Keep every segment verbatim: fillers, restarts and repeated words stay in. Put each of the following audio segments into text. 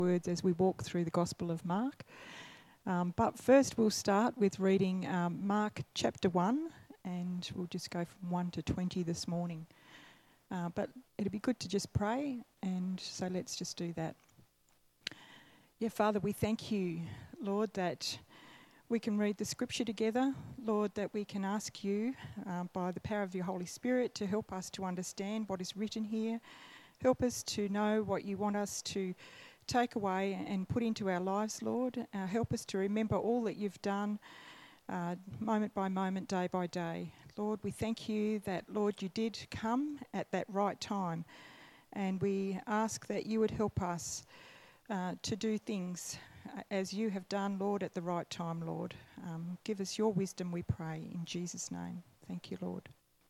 words as we walk through the Gospel of Mark. Um, but first we'll start with reading um, Mark chapter one, and we'll just go from one to twenty this morning. Uh, but it'd be good to just pray, and so let's just do that. Yeah, Father, we thank you, Lord, that we can read the scripture together. Lord, that we can ask you uh, by the power of your Holy Spirit to help us to understand what is written here. Help us to know what you want us to take away and put into our lives, Lord. Uh, help us to remember all that you've done uh, moment by moment, day by day. Lord, we thank you that, Lord, you did come at that right time. And we ask that you would help us uh, to do things uh, as you have done, Lord, at the right time, Lord. Um, give us your wisdom, we pray, in Jesus' name. Thank you, Lord.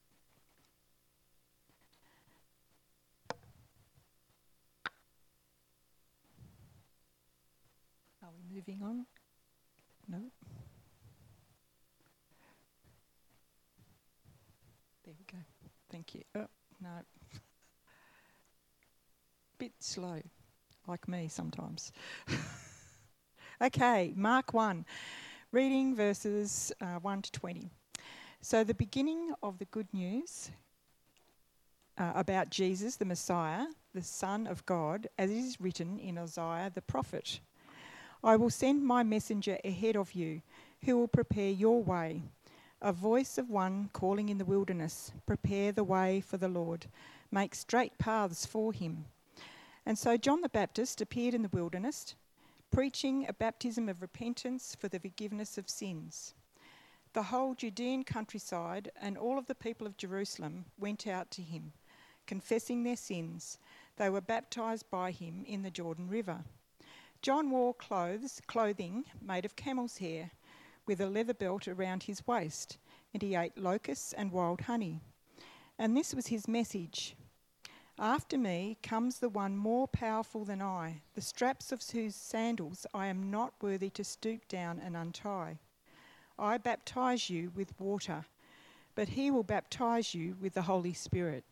Are we moving on? No? There we go. Thank you. Oh, no. Bit slow, like me sometimes. Okay, Mark one, reading verses uh, one to twenty. So the beginning of the good news uh, about Jesus, the Messiah, the Son of God, as it is written in Isaiah the prophet. I will send my messenger ahead of you, who will prepare your way. A voice of one calling in the wilderness, prepare the way for the Lord, make straight paths for him. And so John the Baptist appeared in the wilderness, preaching a baptism of repentance for the forgiveness of sins. The whole Judean countryside and all of the people of Jerusalem went out to him, confessing their sins. They were baptized by him in the Jordan River. John wore clothes, clothing made of camel's hair, with a leather belt around his waist, and he ate locusts and wild honey. And this was his message: after me comes the one more powerful than I, the straps of whose sandals I am not worthy to stoop down and untie. I baptize you with water, but he will baptize you with the Holy Spirit.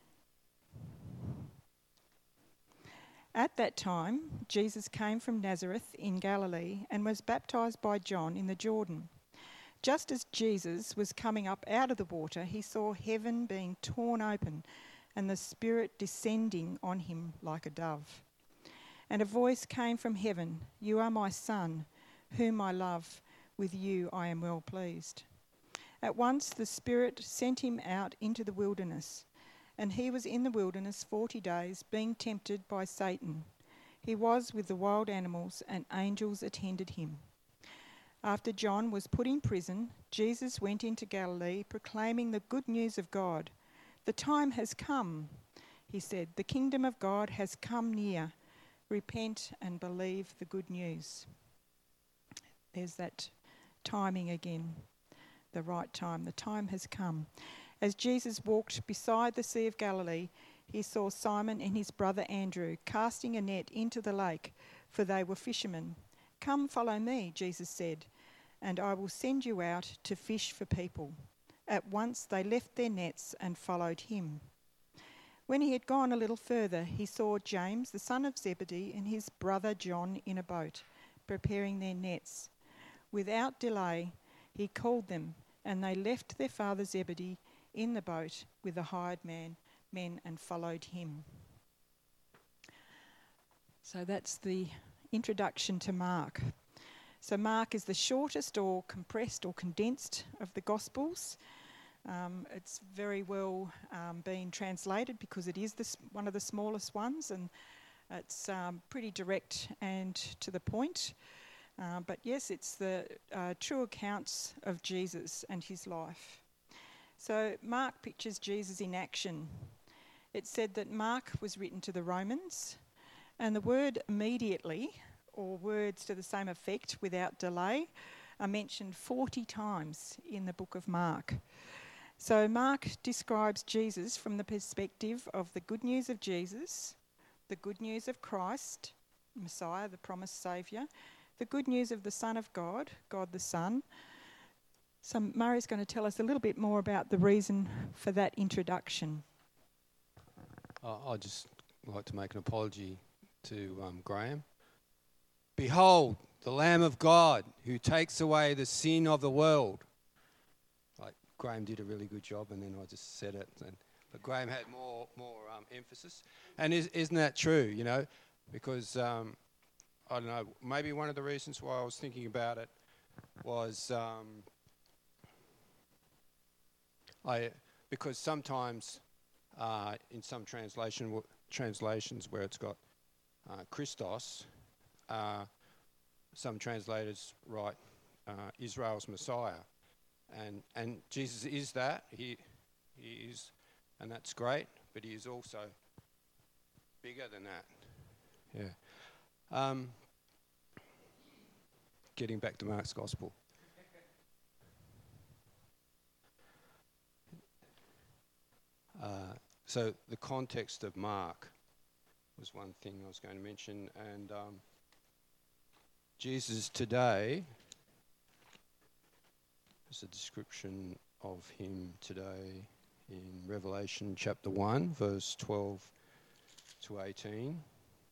At that time, Jesus came from Nazareth in Galilee and was baptized by John in the Jordan. Just as Jesus was coming up out of the water, he saw heaven being torn open and the Spirit descending on him like a dove. And a voice came from heaven, "You are my Son, whom I love. With you I am well pleased." At once the Spirit sent him out into the wilderness. And he was in the wilderness forty days, being tempted by Satan. He was with the wild animals, and angels attended him. After John was put in prison, Jesus went into Galilee, proclaiming the good news of God. "The time has come," he said. "The kingdom of God has come near. Repent and believe the good news." There's that timing again, the right time. The time has come. As Jesus walked beside the Sea of Galilee, he saw Simon and his brother Andrew casting a net into the lake, for they were fishermen. "Come, follow me," Jesus said, "and I will send you out to fish for people." At once they left their nets and followed him. When he had gone a little further, he saw James, the son of Zebedee, and his brother John in a boat, preparing their nets. Without delay, he called them, and they left their father Zebedee in the boat with the hired man, men and followed him. So that's the introduction to Mark. So Mark is the shortest or compressed or condensed of the Gospels. Um, it's very well um, been translated because it is this, one of the smallest ones, and it's um, pretty direct and to the point. Uh, but yes, it's the uh, true accounts of Jesus and his life. So Mark pictures Jesus in action. It said that Mark was written to the Romans, and the word immediately, or words to the same effect, without delay, are mentioned forty times in the book of Mark. So Mark describes Jesus from the perspective of the good news of Jesus, the good news of Christ, Messiah, the promised Saviour, the good news of the Son of God, God the Son. So Murray's going to tell us a little bit more about the reason for that introduction. Uh, I'd just like to make an apology to um, Graham. Behold, the Lamb of God who takes away the sin of the world. Like Graham did a really good job, and then I just said it. And, but Graham had more more um, emphasis. And is, isn't that true, you know? Because, um, I don't know, maybe one of the reasons why I was thinking about it was um, I because sometimes uh, in some translation w- translations where it's got uh, Christos, uh, some translators write uh, Israel's Messiah, and and Jesus is that. He he is, and that's great. But he is also bigger than that. Yeah. Um, getting back to Mark's Gospel. Uh, so the context of Mark was one thing I was going to mention, and um, Jesus today, there's a description of him today in Revelation chapter one, verse twelve to eighteen.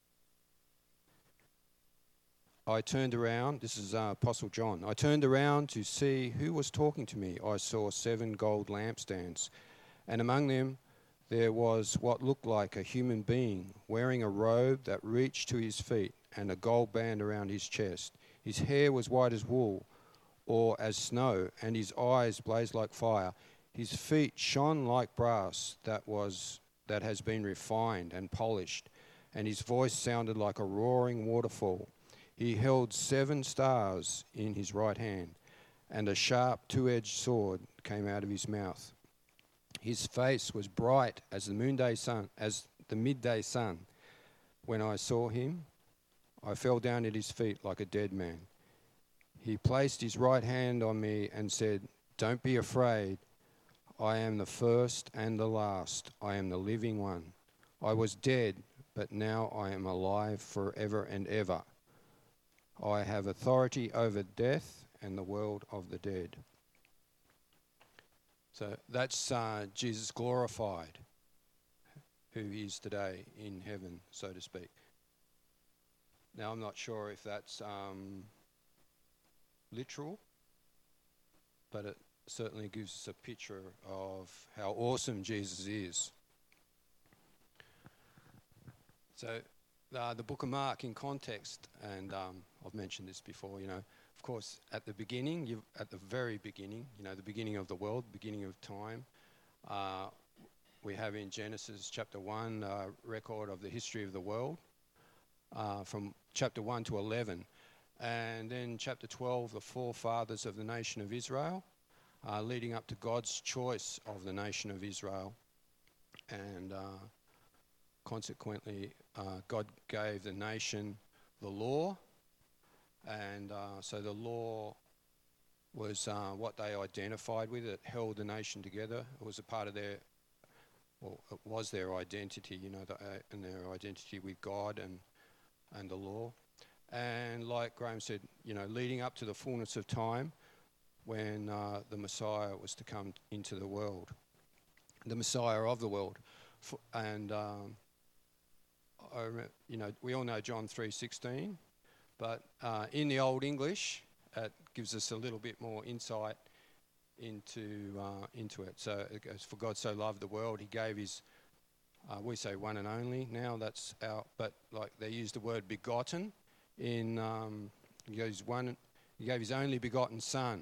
I turned around, this is uh, Apostle John, I turned around to see who was talking to me. I saw seven gold lampstands, and among them there was what looked like a human being wearing a robe that reached to his feet and a gold band around his chest. His hair was white as wool, or as snow, and his eyes blazed like fire. His feet shone like brass that was that has been refined and polished, and his voice sounded like a roaring waterfall. He held seven stars in his right hand, and a sharp two-edged sword came out of his mouth. His face was bright as the noonday sun, as the midday sun. When I saw him, I fell down at his feet like a dead man. He placed his right hand on me and said, "Don't be afraid. I am the first and the last. I am the living one. I was dead, but now I am alive forever and ever. I have authority over death and the world of the dead." So that's uh, Jesus glorified, who he is today in heaven, so to speak. Now, I'm not sure if that's um, literal, but it certainly gives us a picture of how awesome Jesus is. So uh, the book of Mark in context, and um, I've mentioned this before, you know, of course, at the beginning, you at the very beginning, you know, the beginning of the world, beginning of time, uh, we have in Genesis chapter one a uh, record of the history of the world uh, from chapter one to eleven. And then chapter twelve, the forefathers of the nation of Israel, uh, leading up to God's choice of the nation of Israel. And uh, consequently, uh, God gave the nation the law. And uh, so the law was uh, what they identified with. It held the nation together. It was a part of their, well, it was their identity, you know, the, uh, and their identity with God and and the law. And like Graham said, you know, leading up to the fullness of time when uh, the Messiah was to come into the world, the Messiah of the world. F- and, um, I rem- you know, we all know John three sixteen. But uh, in the Old English, it gives us a little bit more insight into uh, into it. So it goes, "For God so loved the world, he gave his," uh, we say one and only now, that's our, but like they use the word begotten in, um, he, goes one, he gave his only begotten son.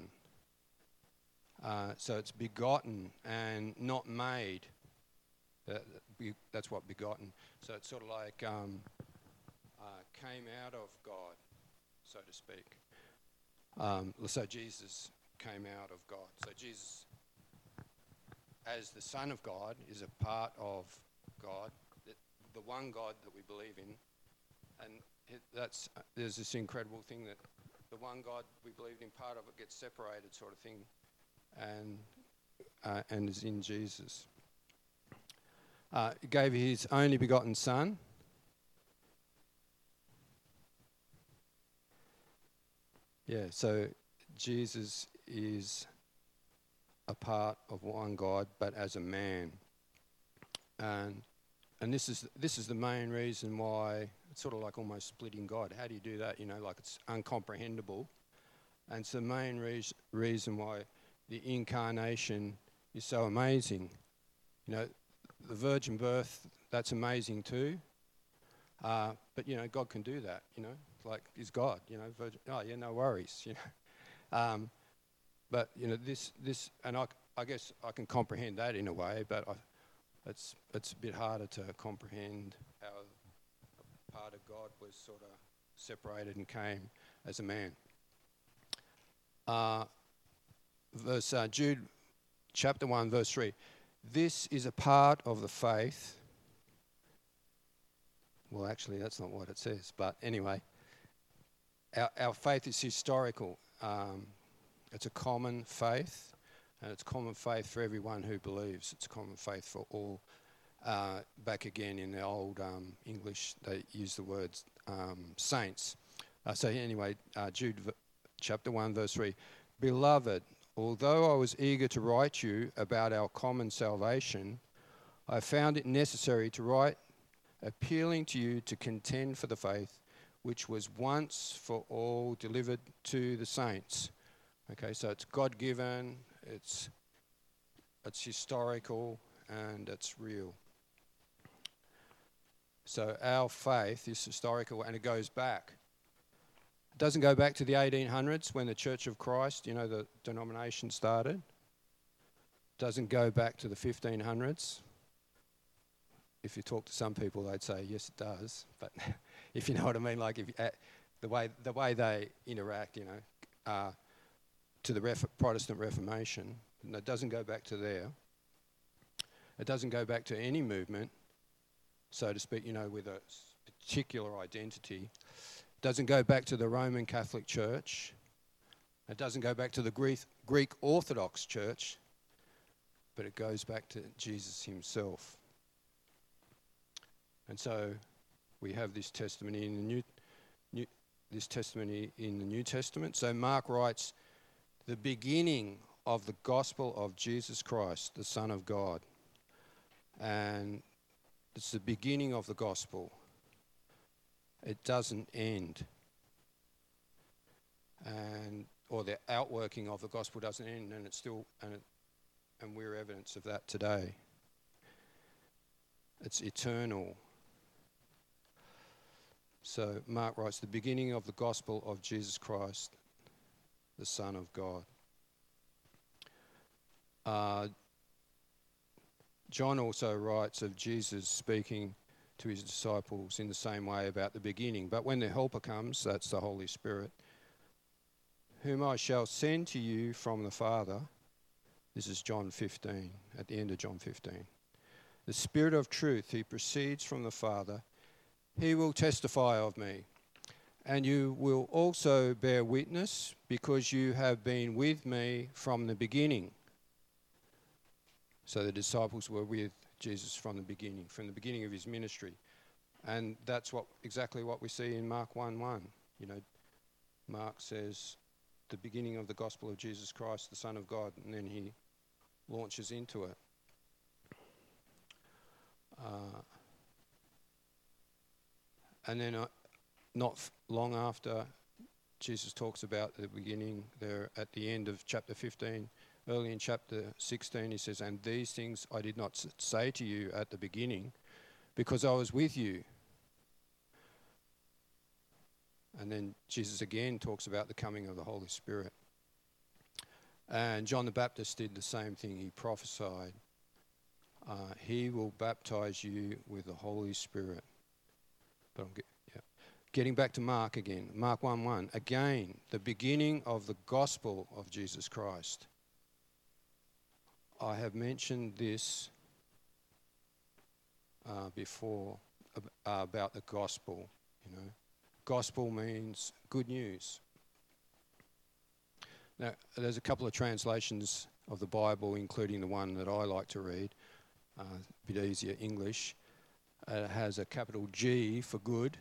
Uh, so it's begotten and not made. That, be, that's what begotten. So it's sort of like um, uh, came out of God, so to speak. Um, so Jesus came out of God. So Jesus, as the Son of God, is a part of God, the, the one God that we believe in. And it, that's uh, there's this incredible thing that the one God we believe in, part of it gets separated, sort of thing, and uh, and is in Jesus. Uh, he gave his only begotten Son. Yeah, so Jesus is a part of one God, but as a man. And and this is this is the main reason why it's sort of like almost splitting God. How do you do that? You know, like it's uncomprehendable. And it's the main reas- reason why the incarnation is so amazing. You know, the virgin birth, that's amazing too. Uh, but, you know, God can do that, you know, like he's God, you know, virgin, oh, yeah, no worries, you know. Um, but, you know, this, this, and I, I guess I can comprehend that in a way, but I, it's, it's a bit harder to comprehend how a part of God was sort of separated and came as a man. Uh, verse uh, Jude, chapter one, verse three. This is a part of the faith. Well, actually, that's not what it says. But anyway, our, our faith is historical. Um, it's a common faith, and it's common faith for everyone who believes. It's common faith for all. Uh, back again in the old um, English, they use the words um, saints. Uh, so anyway, uh, Jude v- chapter one, verse three. Beloved, although I was eager to write you about our common salvation, I found it necessary to write appealing to you to contend for the faith which was once for all delivered to the saints. Okay, so it's God-given, it's it's historical, and it's real. So our faith is historical, and it goes back. It doesn't go back to the eighteen hundreds when the Church of Christ, you know, the denomination started. It doesn't go back to the fifteen hundreds. If you talk to some people, they'd say, yes, it does. But if you know what I mean, like if you, uh, the way the way they interact, you know, uh, to the Ref- Protestant Reformation, and it doesn't go back to there. It doesn't go back to any movement, so to speak, you know, with a particular identity. It doesn't go back to the Roman Catholic Church. It doesn't go back to the Greek, Greek Orthodox Church, but it goes back to Jesus himself. And so we have this testimony in the New, New this testimony in the New Testament. So Mark writes, the beginning of the gospel of Jesus Christ, the Son of God. And it's the beginning of the gospel. It doesn't end. And or the outworking of the gospel doesn't end, and it's still and it, and we're evidence of that today. It's eternal. So Mark writes, the beginning of the gospel of Jesus Christ, the Son of God. Uh, John also writes of Jesus speaking to his disciples in the same way about the beginning. But when the Helper comes, that's the Holy Spirit, whom I shall send to you from the Father. This is John fifteen, at the end of John fifteen. The Spirit of truth, he proceeds from the Father. He will testify of me. And you will also bear witness because you have been with me from the beginning. So the disciples were with Jesus from the beginning, from the beginning of his ministry. And that's what exactly what we see in Mark one one. You know, Mark says, the beginning of the gospel of Jesus Christ, the Son of God, and then he launches into it. Uh, and then uh, not f- long after, Jesus talks about the beginning there at the end of chapter fifteen. Early in chapter sixteen, he says, and these things I did not s- say to you at the beginning, because I was with you. And then Jesus again talks about the coming of the Holy Spirit. And John the Baptist did the same thing. He prophesied, uh, he will baptize you with the Holy Spirit. But I'm get, yeah. Getting back to Mark again, Mark one one, again, the beginning of the gospel of Jesus Christ. I have mentioned this uh, before ab- uh, about the gospel, you know. Gospel means good news. Now, there's a couple of translations of the Bible, including the one that I like to read, uh, a bit easier English. Uh, it has a capital G for good.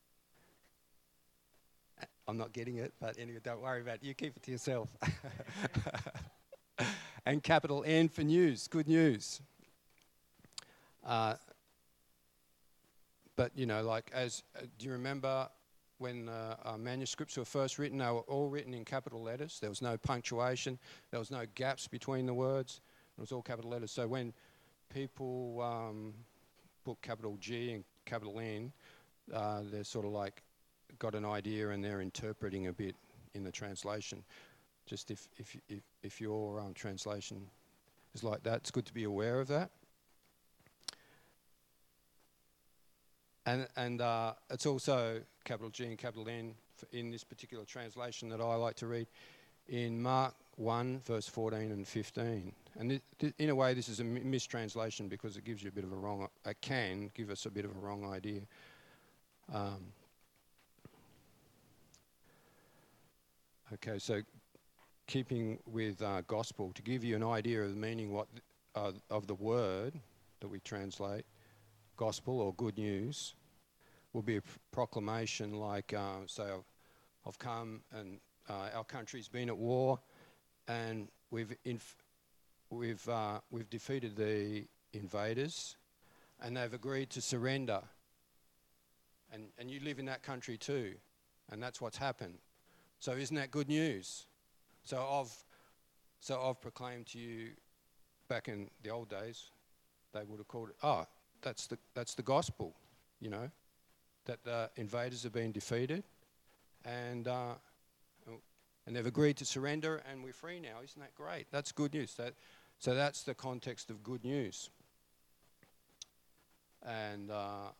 I'm not getting it, but anyway, don't worry about it. You keep it to yourself. And capital N for news, good news. Uh, but, you know, like as, uh, do you remember when uh, our manuscripts were first written, they were all written in capital letters. There was no punctuation. There was no gaps between the words. It was all capital letters. So when people um, put capital G and capital N, uh, they're sort of like got an idea and they're interpreting a bit in the translation. Just if if if, if your um, translation is like that, it's good to be aware of that. And and uh, it's also capital G and capital N in this particular translation that I like to read in Mark one, verse fourteen and fifteen. And th- th- in a way, this is a m- mistranslation because it gives you a bit of a wrong, it can give us a bit of a wrong idea. Um, okay, so keeping with uh, gospel, to give you an idea of the meaning what th- uh, of the word that we translate, gospel or good news, will be a pr- proclamation like, uh, say, I've, I've come and uh, our country's been at war, and we've inf- we've uh, we've defeated the invaders, and they've agreed to surrender. And and you live in that country too, and that's what's happened. So isn't that good news? So I've so I've proclaimed to you, back in the old days, they would have called it, oh, that's the that's the gospel, you know, that the invaders have been defeated, and uh, and they've agreed to surrender, and we're free now. Isn't that great? That's good news. That, so that's the context of good news. And uh,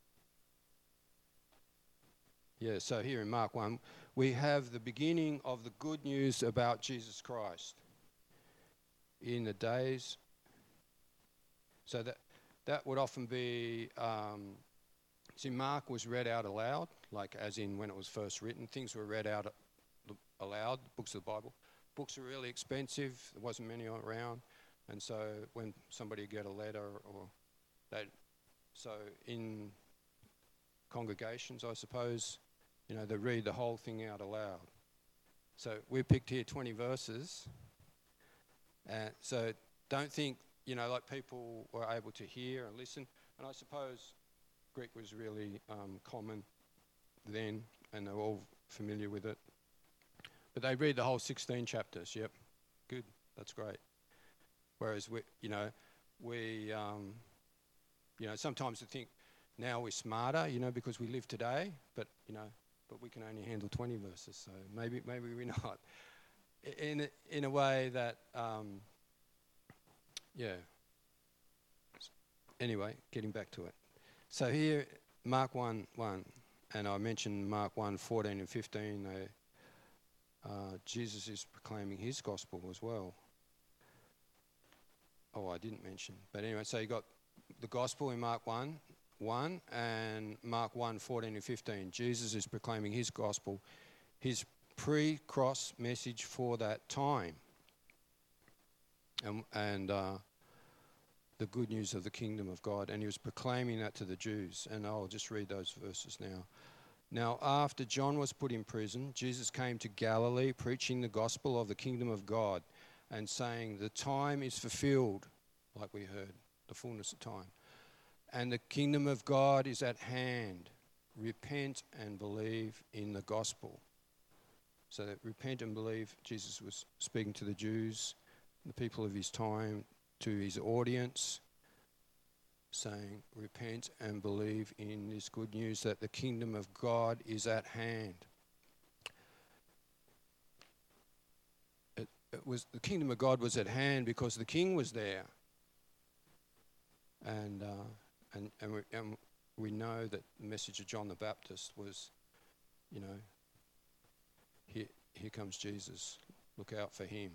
yeah, so here in Mark one, we have the beginning of the good news about Jesus Christ. In the days, so that that would often be, um, see, Mark was read out aloud, like as in when it was first written. Things were read out aloud, books of the Bible. Books are really expensive. There wasn't many around, and so when somebody would get a letter, or they, so in congregations, I suppose, you know, they read the whole thing out aloud. So we picked here twenty verses, and so don't think, you know, like people were able to hear and listen. And I suppose Greek was really um, common then, and they were all familiar with it. But they read the whole sixteen chapters. Yep, good. That's great. Whereas we, you know, we, um, you know, sometimes we think now we're smarter, you know, because we live today. But you know, but we can only handle twenty verses. So maybe, maybe we're not. In a, in a way that, um, yeah. Anyway, getting back to it. So here, Mark one one, and I mentioned Mark one fourteen and fifteen. They, Uh, Jesus is proclaiming his gospel as well. Oh, I didn't mention. But anyway, so you got the gospel in Mark one, one and Mark one, fourteen and fifteen. Jesus is proclaiming his gospel, his pre-cross message for that time. And, and uh, the good news of the kingdom of God. And he was proclaiming that to the Jews. And I'll just read those verses now. Now, after John was put in prison, Jesus came to Galilee preaching the gospel of the kingdom of God and saying, the time is fulfilled, like we heard, the fullness of time. And the kingdom of God is at hand. Repent and believe in the gospel. So that repent and believe, Jesus was speaking to the Jews, the people of his time, to his audience, saying, repent and believe in this good news that the kingdom of God is at hand. It, it was the kingdom of God was at hand because the king was there, and uh, and and we, and we know that the message of John the Baptist was, you know, here here comes Jesus, look out for him.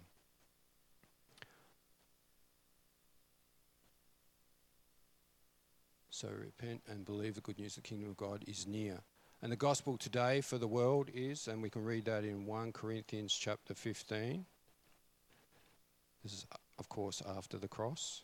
So repent and believe the good news, the kingdom of God is near. And the gospel today for the world is, and we can read that in First Corinthians chapter fifteen. This is, of course, after the cross.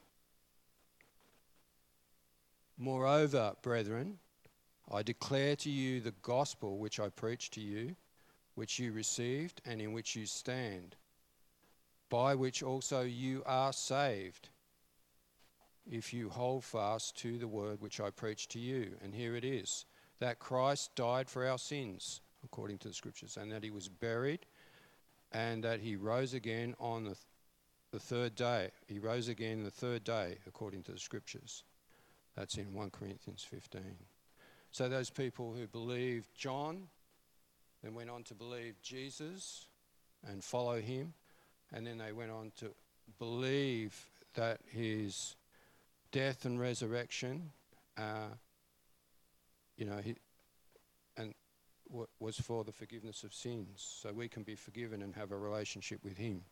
Moreover, brethren, I declare to you the gospel which I preached to you, which you received and in which you stand, by which also you are saved, if you hold fast to the word which I preach to you. And here it is, that Christ died for our sins, according to the scriptures, and that he was buried, and that he rose again on the, th- the third day. He rose again the third day, according to the scriptures. That's in First Corinthians fifteen. So those people who believed John, then went on to believe Jesus and follow him, and then they went on to believe that his death and resurrection, uh, you know, he, and w- was for the forgiveness of sins, so we can be forgiven and have a relationship with him.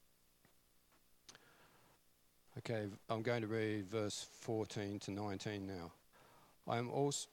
Okay, I'm going to read verse fourteen to nineteen now. I am also...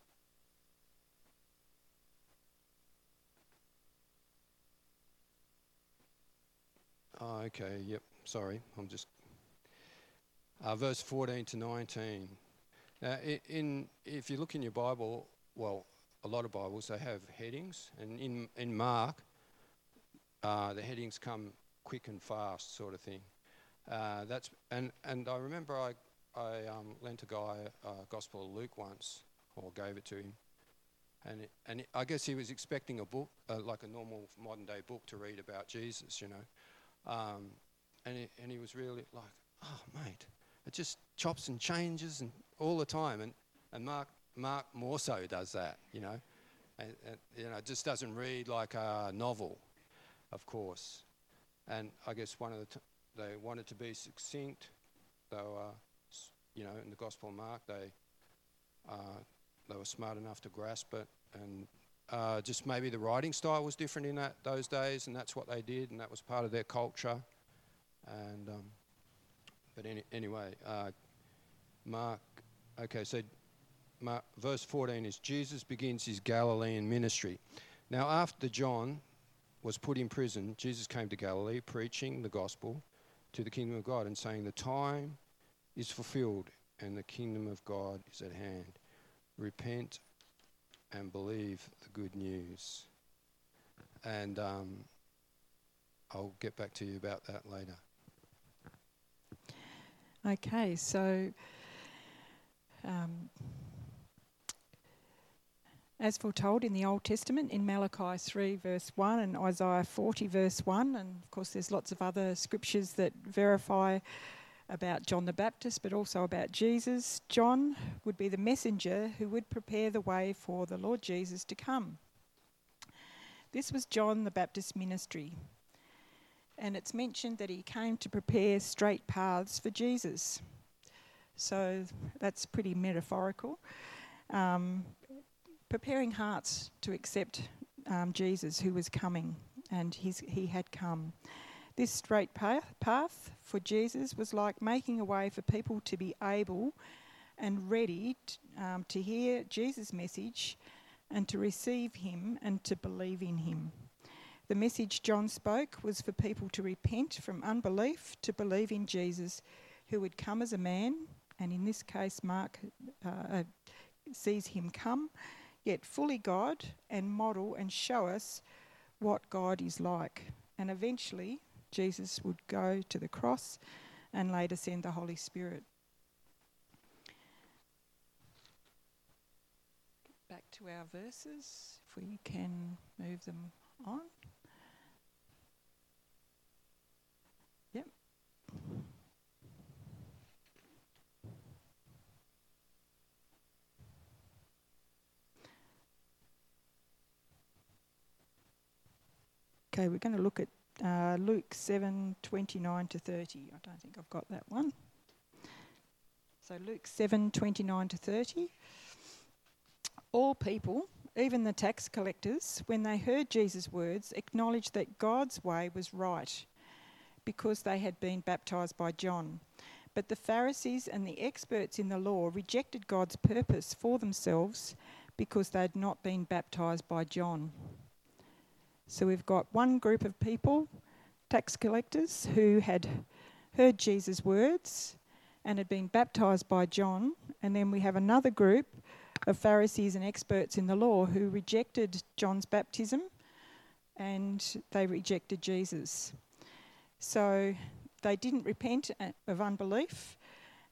Oh, okay, yep, sorry, I'm just... Uh, verse fourteen to nineteen. Now, in, in if you look in your Bible, well, a lot of Bibles, they have headings, and in, in Mark, uh, the headings come quick and fast, sort of thing. Uh, that's and and I remember I I um, lent a guy a uh, Gospel of Luke once, or gave it to him, and it, and it, I guess he was expecting a book, uh, like a normal modern day book to read about Jesus, you know, um, and it, and he was really like, oh mate, it just chops and changes and all the time, and and Mark Mark more so does that, you know, and, and you know, it just doesn't read like a novel, of course, and I guess one of the t- they wanted to be succinct, though, uh, you know, in the Gospel of Mark, they uh, they were smart enough to grasp it, and uh, just maybe the writing style was different in that those days, and that's what they did, and that was part of their culture. And um, but any, anyway, uh, Mark. Okay, so Mark, verse fourteen is Jesus begins his Galilean ministry. Now, after John was put in prison, Jesus came to Galilee, preaching the gospel to the kingdom of God and saying, the time is fulfilled and the kingdom of God is at hand. Repent and believe the good news. And um, I'll get back to you about that later. Okay, so um, as foretold in the Old Testament, in Malachi three verse one and Isaiah forty verse one, and of course there's lots of other scriptures that verify about John the Baptist, but also about Jesus. John would be the messenger who would prepare the way for the Lord Jesus to come. This was John the Baptist's ministry, and it's mentioned that he came to prepare straight paths for Jesus. So that's pretty metaphorical. Um, preparing hearts to accept um, Jesus, who was coming, and his, he had come. This straight path, path for Jesus was like making a way for people to be able and ready t- um, to hear Jesus' message and to receive him and to believe in him. The message John spoke was for people to repent from unbelief, to believe in Jesus, who would come as a man, and in this case Mark uh, sees him come, yet fully God, and model and show us what God is like. And eventually Jesus would go to the cross and later send the Holy Spirit. Back to our verses, if we can move them on. Yep. Okay, we're going to look at uh, Luke seven twenty-nine to thirty. I don't think I've got that one. So Luke seven twenty-nine to thirty. All people, even the tax collectors, when they heard Jesus' words, acknowledged that God's way was right because they had been baptised by John. But the Pharisees and the experts in the law rejected God's purpose for themselves because they had not been baptised by John. So we've got one group of people, tax collectors, who had heard Jesus' words and had been baptised by John, and then we have another group of Pharisees and experts in the law who rejected John's baptism and they rejected Jesus. So they didn't repent of unbelief,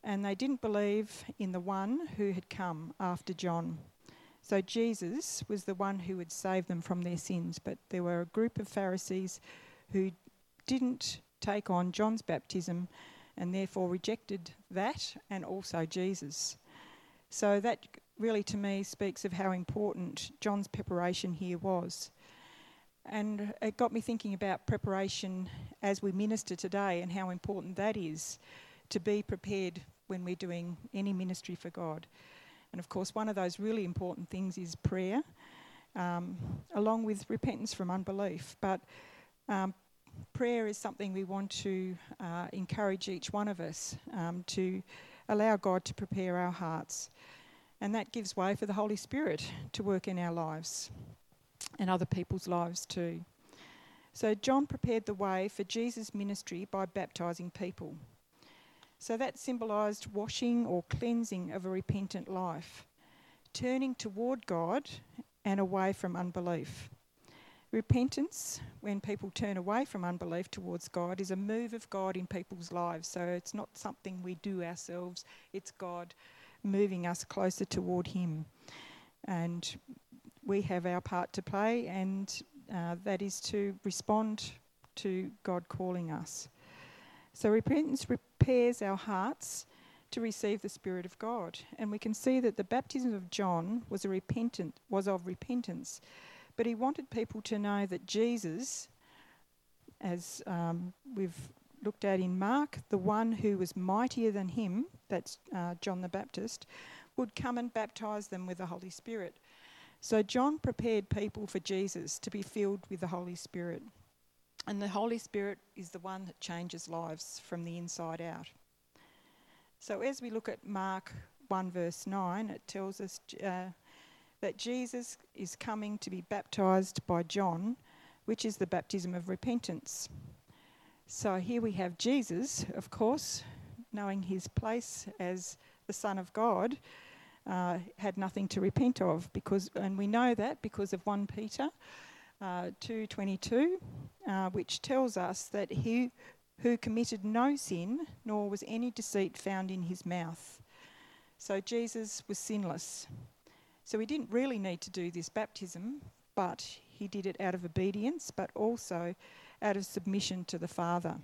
and they didn't believe in the one who had come after John. So Jesus was the one who would save them from their sins, but there were a group of Pharisees who didn't take on John's baptism and therefore rejected that and also Jesus. So that really to me speaks of how important John's preparation here was. And it got me thinking about preparation as we minister today and how important that is to be prepared when we're doing any ministry for God. And of course, one of those really important things is prayer, um, along with repentance from unbelief. But um, prayer is something we want to uh, encourage each one of us um, to allow God to prepare our hearts. And that gives way for the Holy Spirit to work in our lives and other people's lives too. So John prepared the way for Jesus' ministry by baptising people. So that symbolised washing or cleansing of a repentant life, turning toward God and away from unbelief. Repentance, when people turn away from unbelief towards God, is a move of God in people's lives. So it's not something we do ourselves, it's God moving us closer toward Him. And we have our part to play, and uh, that is to respond to God calling us. So repentance prepares our hearts to receive the Spirit of God. And we can see that the baptism of John was a repentant was of repentance. But he wanted people to know that Jesus, as um, we've looked at in Mark, the one who was mightier than him, that's uh, John the Baptist, would come and baptise them with the Holy Spirit. So John prepared people for Jesus to be filled with the Holy Spirit. And the Holy Spirit is the one that changes lives from the inside out. So as we look at Mark one verse nine, it tells us uh, that Jesus is coming to be baptised by John, which is the baptism of repentance. So here we have Jesus, of course, knowing his place as the Son of God, uh, had nothing to repent of, because, and we know that because of First Peter uh, two twenty-two, uh, which tells us that he who committed no sin, nor was any deceit found in his mouth. So Jesus was sinless. So he didn't really need to do this baptism, but he did it out of obedience, but also out of submission to the Father.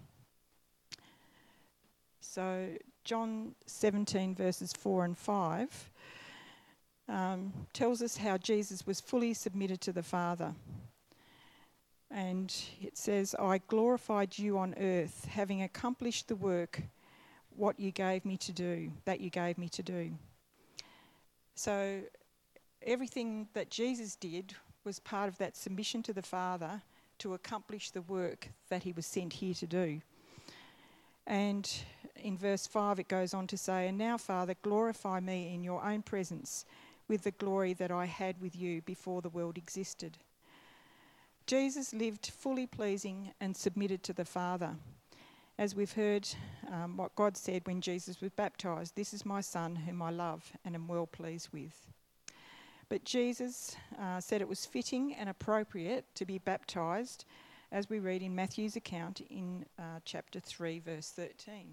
So John seventeen verses four and five um, tells us how Jesus was fully submitted to the Father. And it says, I glorified you on earth, having accomplished the work, what you gave me to do, that you gave me to do. So everything that Jesus did was part of that submission to the Father to accomplish the work that he was sent here to do. And in verse five it goes on to say, and now, Father, glorify me in your own presence with the glory that I had with you before the world existed. Jesus lived fully pleasing and submitted to the Father. As we've heard um, what God said when Jesus was baptised, this is my Son whom I love and am well pleased with. But Jesus uh, said it was fitting and appropriate to be baptised, as we read in Matthew's account in uh, chapter three, verse thirteen.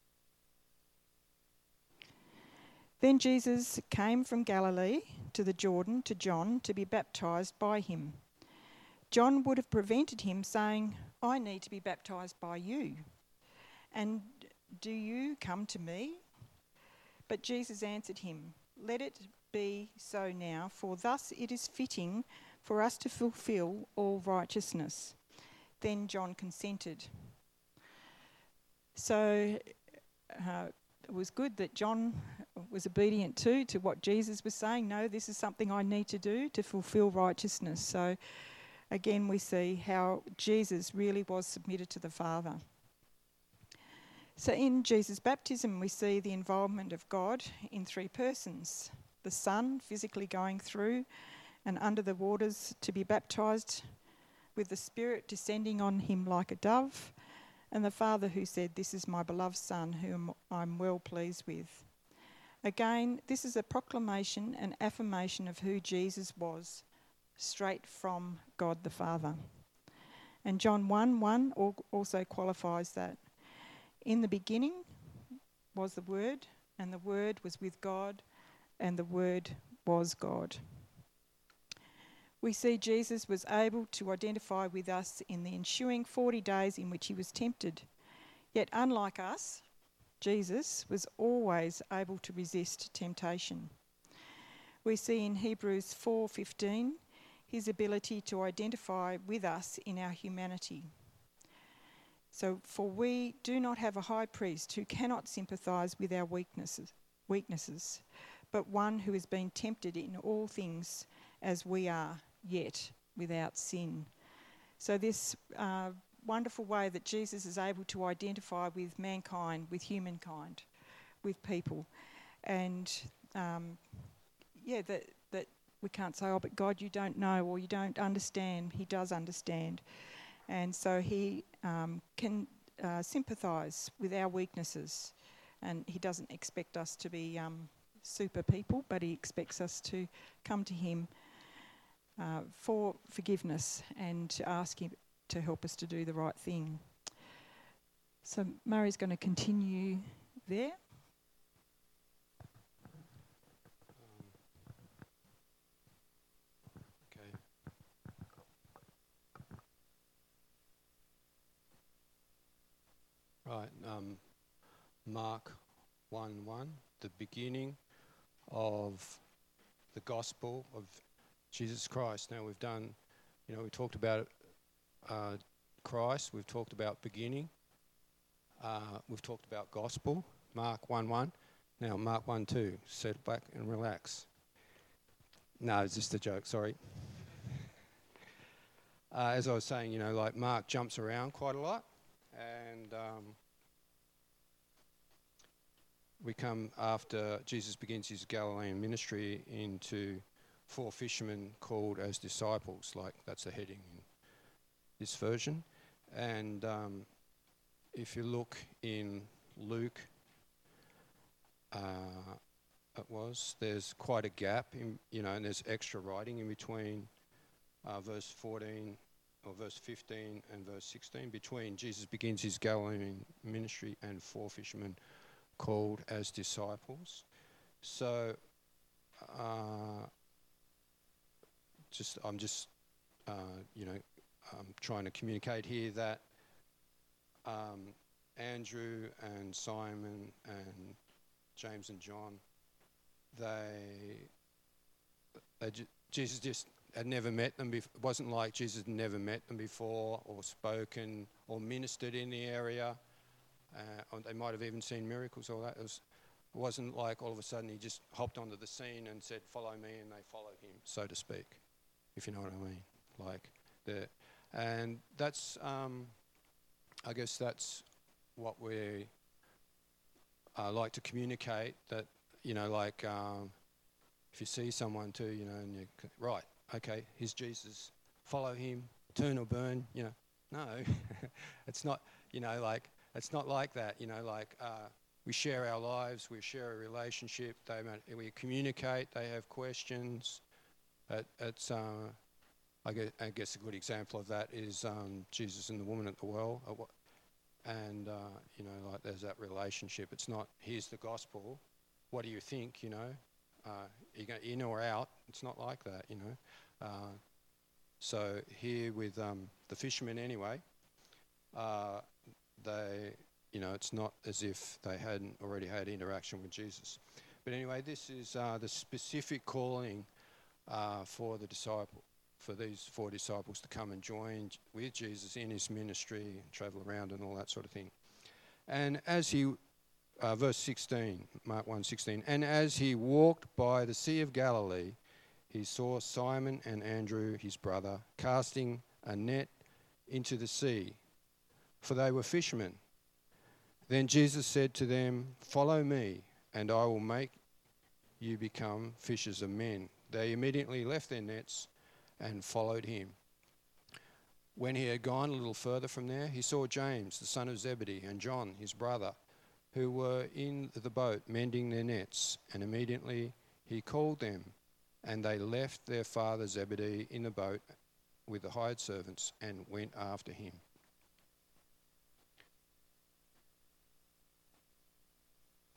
Then Jesus came from Galilee to the Jordan to John to be baptised by him. John would have prevented him, saying, I need to be baptised by you, and do you come to me? But Jesus answered him, let it be so now, for thus it is fitting for us to fulfil all righteousness. Then John consented. So uh, it was good that John was obedient too to what Jesus was saying. No, this is something I need to do to fulfil righteousness. So again, we see how Jesus really was submitted to the Father. So in Jesus' baptism, we see the involvement of God in three persons. The Son physically going through and under the waters to be baptised, with the Spirit descending on him like a dove, and the Father who said, this is my beloved Son whom I'm well pleased with. Again, this is a proclamation and affirmation of who Jesus was, straight from God the Father. And John one one also qualifies that. In the beginning was the Word, and the Word was with God, and the Word was God. We see Jesus was able to identify with us in the ensuing forty days in which he was tempted. Yet unlike us, Jesus was always able to resist temptation. We see in Hebrews four fifteen his ability to identify with us in our humanity. So, for we do not have a high priest who cannot sympathise with our weaknesses, weaknesses, but one who has been tempted in all things as we are, yet without sin. So this uh, wonderful way that Jesus is able to identify with mankind, with humankind, with people. And um, yeah, that, that we can't say, oh, but God, you don't know or you don't understand. He does understand. And so he um, can uh, sympathise with our weaknesses. And he doesn't expect us to be um, super people, but he expects us to come to him uh, for forgiveness and to ask him to help us to do the right thing. So Murray's going to continue there. Right, um, Mark one one, the beginning of the gospel of Jesus Christ. Now we've done, you know, we talked about uh, Christ, we've talked about beginning, uh, we've talked about gospel, Mark one one. Now Mark one two, settle back and relax. No, it's just a joke, sorry. uh, as I was saying, you know, like Mark jumps around quite a lot. And um, we come after Jesus begins his Galilean ministry into four fishermen called as disciples, like that's the heading in this version. And um, if you look in Luke, uh, it was, there's quite a gap, in, you know, and there's extra writing in between uh, verse fourteen or verse fifteen and verse sixteen, between Jesus begins his Galilean ministry and four fishermen called as disciples. So, uh, just I'm just, uh, you know, um, trying to communicate here that um, Andrew and Simon and James and John, they, they ju- Jesus just had never met them before. It wasn't like Jesus had never met them before or spoken or ministered in the area. Uh, or they might have even seen miracles or that. It, was, it wasn't like all of a sudden he just hopped onto the scene and said, follow me, and they followed him, so to speak, if you know what I mean. Like the, and that's, um, I guess that's what we uh, like to communicate, that, you know, like um, if you see someone too, you know, and you, right, okay, here's Jesus, follow him, turn or burn, you know. No, it's not, you know, like, it's not like that, you know, like uh, we share our lives, we share a relationship, they we communicate, they have questions. It, it's, uh, I, guess, I guess a good example of that is um, Jesus and the woman at the well. And, uh, you know, like there's that relationship. It's not, here's the gospel, what do you think, you know? Uh, you go in or out, it's not like that, you know. Uh, so here with um, the fishermen anyway, uh, they, you know, it's not as if they hadn't already had interaction with Jesus. But anyway, this is uh, the specific calling uh, for the disciple, for these four disciples to come and join with Jesus in his ministry, travel around and all that sort of thing. And as he, uh, verse sixteen, Mark one sixteen, and as he walked by the Sea of Galilee, he saw Simon and Andrew, his brother, casting a net into the sea, for they were fishermen. Then Jesus said to them, follow me, and I will make you become fishers of men. They immediately left their nets and followed him. When he had gone a little further from there, he saw James, the son of Zebedee, and John, his brother, who were in the boat mending their nets, and immediately he called them, and they left their father Zebedee in the boat with the hired servants and went after him.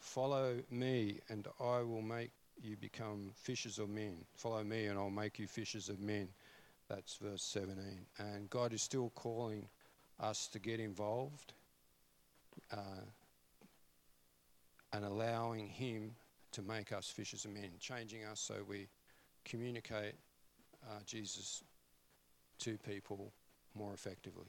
follow me and I will make you become fishers of men. Follow me and I'll make you fishers of men. That's verse seventeen. And God is still calling us to get involved uh, and allowing him to make us fishers of men, changing us so we communicate uh, Jesus to people more effectively.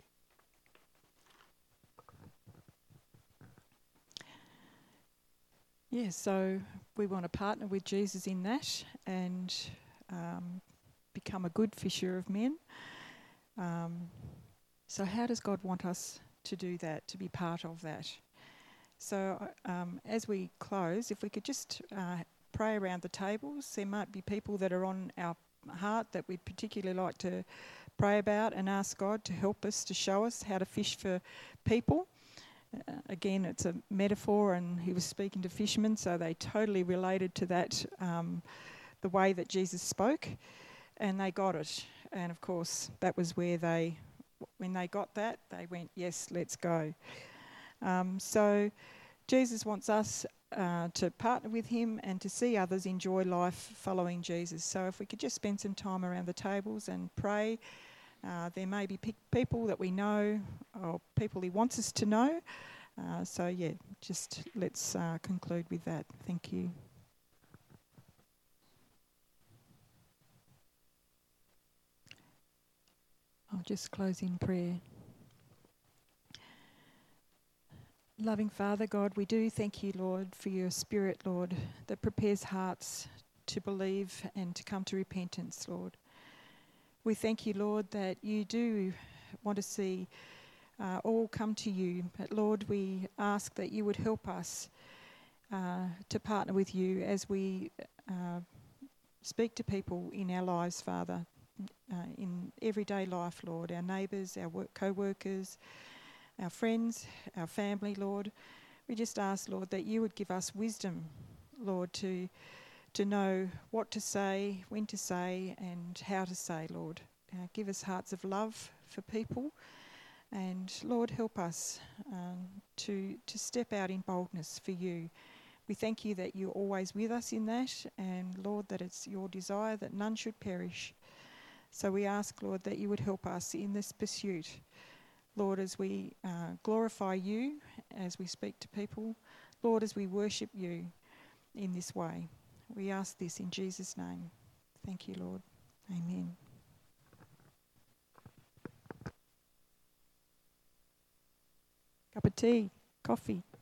Yeah, so we want to partner with Jesus in that and um, become a good fisher of men. Um, so how does God want us to do that, to be part of that? So um, as we close, if we could just uh, pray around the tables. There might be people that are on our heart that we'd particularly like to pray about and ask God to help us, to show us how to fish for people. Uh, again, it's a metaphor, and he was speaking to fishermen, so they totally related to that, um, the way that Jesus spoke, and they got it. And of course, that was where they, when they got that, they went, yes, let's go. Um, so Jesus wants us uh, to partner with him and to see others enjoy life following Jesus. So if we could just spend some time around the tables and pray. Uh, there may be pe- people that we know or people he wants us to know. Uh, so, yeah, just let's uh, conclude with that. Thank you. I'll just close in prayer. Loving Father, God, we do thank you, Lord, for your Spirit, Lord, that prepares hearts to believe and to come to repentance, Lord. We thank you, Lord, that you do want to see uh, all come to you. But Lord, we ask that you would help us uh, to partner with you as we uh, speak to people in our lives, Father, uh, in everyday life, Lord, our neighbours, our work, co-workers, our friends, our family, Lord. We just ask, Lord, that you would give us wisdom, Lord, to to know what to say, when to say, and how to say, Lord. Uh, give us hearts of love for people. And, Lord, help us um, to, to step out in boldness for you. We thank you that you're always with us in that. And, Lord, that it's your desire that none should perish. So we ask, Lord, that you would help us in this pursuit. Lord, as we uh, glorify you, as we speak to people. Lord, as we worship you in this way. We ask this in Jesus' name. Thank you, Lord. Amen. Cup of tea, coffee.